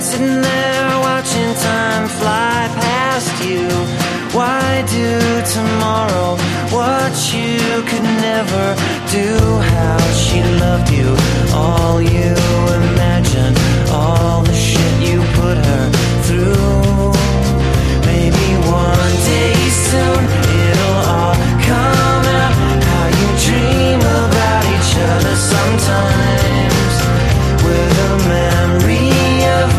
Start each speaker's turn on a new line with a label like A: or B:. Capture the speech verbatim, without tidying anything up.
A: sitting there watching time fly past you. Why do tomorrow what you could never do? How she loved you, all you imagined, all